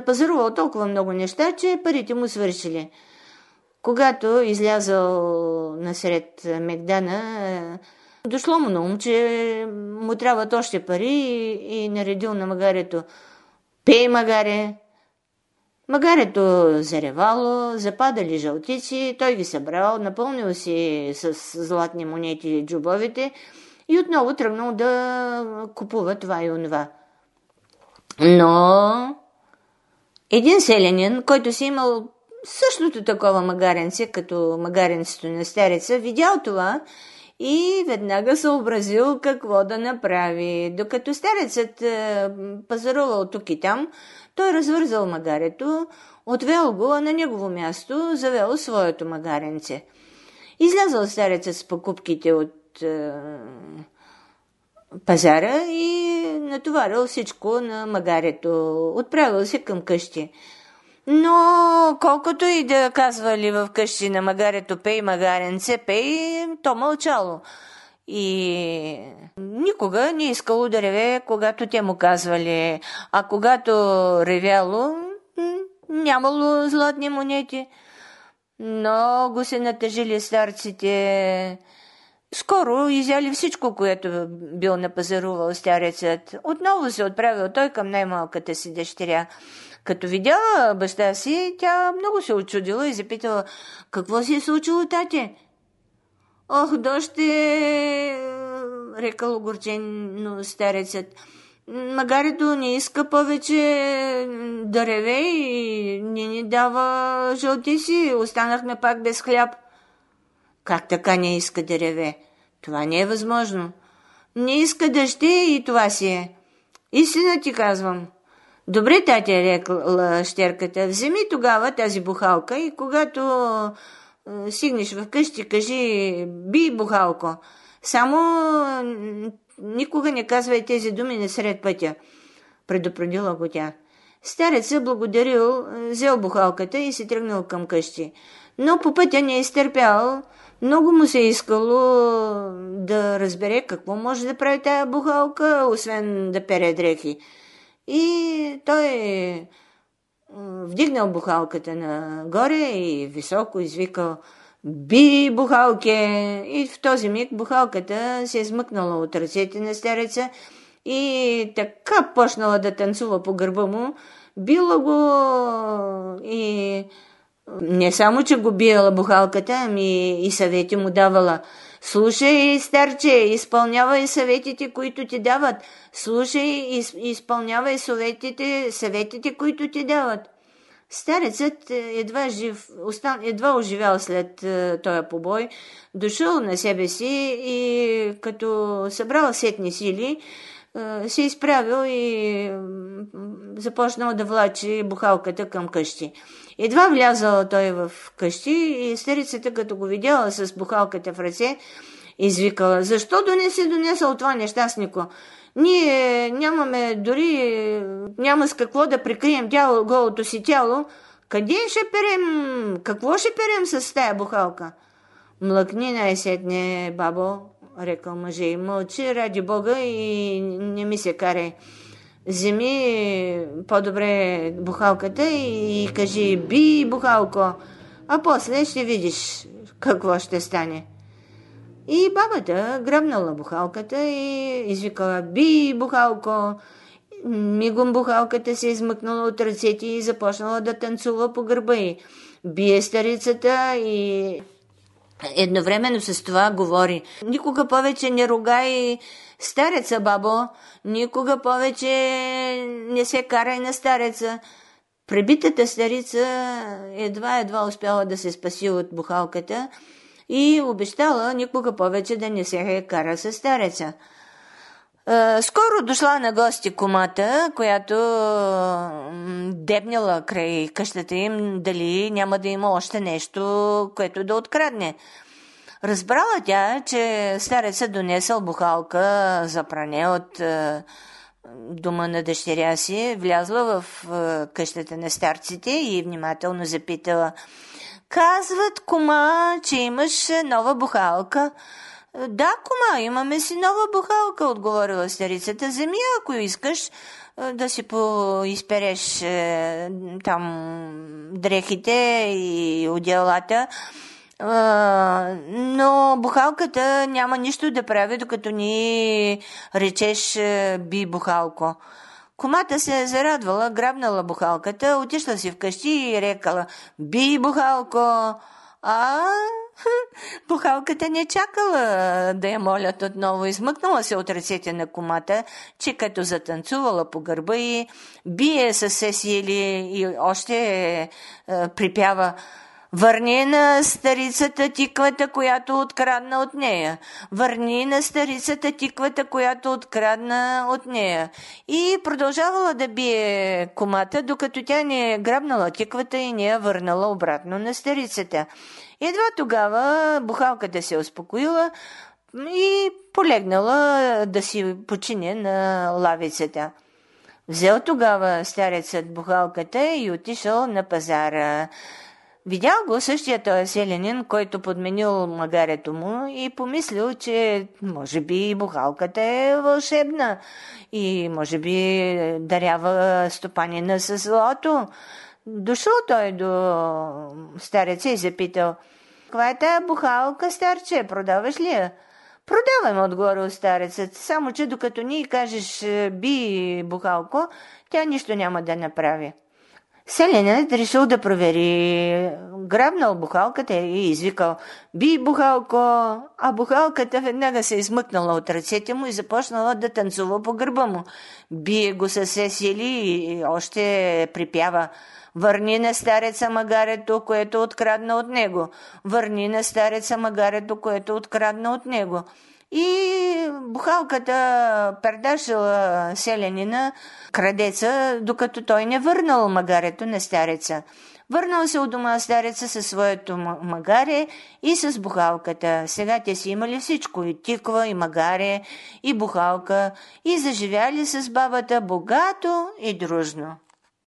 напазарувал толкова много неща, че парите му свършили. Когато излязъл насред мегдана, дошло му на ум, че му трябват още пари и наредил на магарето: пей, магаре! Магарето заревало, западали жълтици, той ги събрал, напълнил си с златни монети джобовете и отново тръгнал да купува това и онова. Но един селянин, който си имал същото такова магаренце, като магаренцето на стареца, видял това и веднага съобразил какво да направи. Докато старецът пазарувал тук и там, той развързал магарето, отвел го, а на негово място завел своето магаренце. Излязъл старецът с покупките от пазара и натоварил всичко на магарето. Отправил се към къщи. Но колкото и да казвали в къщи на магарето: пей, магаренце, пей, то мълчало. И никога не искало да реве, когато те му казвали, а когато ревяло, нямало златни монети. Много се натъжили старците. Скоро изяли всичко, което бил напазарувал старецът. Отново се отправил той към най-малката си дъщеря. Като видяла баща си, тя много се очудила и запитала: какво си е случило, тате? Ох, доще, рекал огорчено старецът. Магарето не иска повече да реве и не ни дава жълтици. Останахме пак без хляб. Как така не иска да реве? Това не е възможно. Не иска да ще и това си е. Истина ти казвам. Добре, тате, рекла щерката, вземи тогава тази бухалка и когато стигнеш вкъщи, кажи: би, бухалко. Само никога не казвай тези думи насред пътя, предупредила го тя. Старецът благодарил, взел бухалката и се тръгнал към къщи. Но по пътя не е изтърпял. Много му се искало да разбере какво може да прави тая бухалка, освен да пере дрехи. И той вдигнал бухалката нагоре и високо извикал: би, бухалке! И в този миг бухалката се измъкнала от ръцете на стареца и така почнала да танцува по гърба му. Била го и не само, че го биела бухалката, ами и съвети му давала. Слушай, старче, изпълнявай съветите, които ти дават. Слушай и изпълнявай съветите, които ти дават. Старецът едва оживял след този побой, дошъл на себе си и като събрал сетни сили, се изправил и започнал да влачи бухалката към къщи. Едва влязал той в къщи и старицата, като го видяла с бухалката в ръце, извикала: защо не си донесъл това нещастнико? Ние няма с какво да прикрием голото си тяло. Къде ще перем? Какво ще перем с тая бухалка? Млъкни най-сетне, бабо, рекал мъже, и мълчи ради Бога и не ми се карай. Вземи по-добре бухалката и кажи: би, бухалко, а после ще видиш какво ще стане. И бабата гръбнала бухалката и извикала: би, бухалко. Мигом бухалката се измъкнала от ръцете и започнала да танцува по гърба й. Бие старицата и едновременно с това говори: никога повече не ругай стареца, бабо, никога повече не се карай на стареца. Пребитата старица едва успяла да се спаси от бухалката и обещала никога повече да не се кара с стареца. Скоро дошла на гости кумата, която дебняла край къщата им дали няма да има още нещо, което да открадне. Разбрала тя, че старецът донесъл бухалка за пране от дома на дъщеря си, влязла в къщата на старците и внимателно запитала: казват, кума, че имаш нова бухалка. Да, кума, имаме си нова бухалка, отговорила старицата. Вземи, ако искаш, да си поизпереш там дрехите и одеялата. Но бухалката няма нищо да прави, докато ни речеш би бухалко. Комата се е зарадвала, грабнала бухалката, отишла си вкъщи и рекала: би бухалко! А бухалката не чакала да я молят отново. Измъкнала се от ръцете на комата, че като затанцувала по гърба и бие със се сили и още припява: върни на старицата тиквата, която открадна от нея. Върни на старицата тиквата, която открадна от нея. И продължавала да бие комата, докато тя не е грабнала тиквата и не я върнала обратно на старицата. Едва тогава бухалката се успокоила и полегнала да си почине на лавицата. Взел тогава старецът бухалката и отишъл на пазара. Видял го същия този селянин, който подменил магарето му и помислил, че може би бухалката е вълшебна и може би дарява стопанина със злато. Дошъл той до стареца и запитал: каква е тая бухалка, старче, продаваш ли я? Продавам, отговорил старецът, само че докато ни кажеш би бухалко, тя нищо няма да направи. Селянът решил да провери, грабнал бухалката и извикал: би бухалко, а бухалката веднага се измъкнала от ръцете му и започнала да танцува по гърба му. Бие го със се сили и още припява: върни на стареца магарето, което открадна от него. Върни на стареца магарето, което открадна от него. И бухалката пердашила селянина, крадеца, докато той не върнал магарето на стареца. Върнал се от дома стареца със своето магаре и с бухалката. Сега те си имали всичко: и тиква, и магаре, и бухалка, и заживяли с бабата богато и дружно.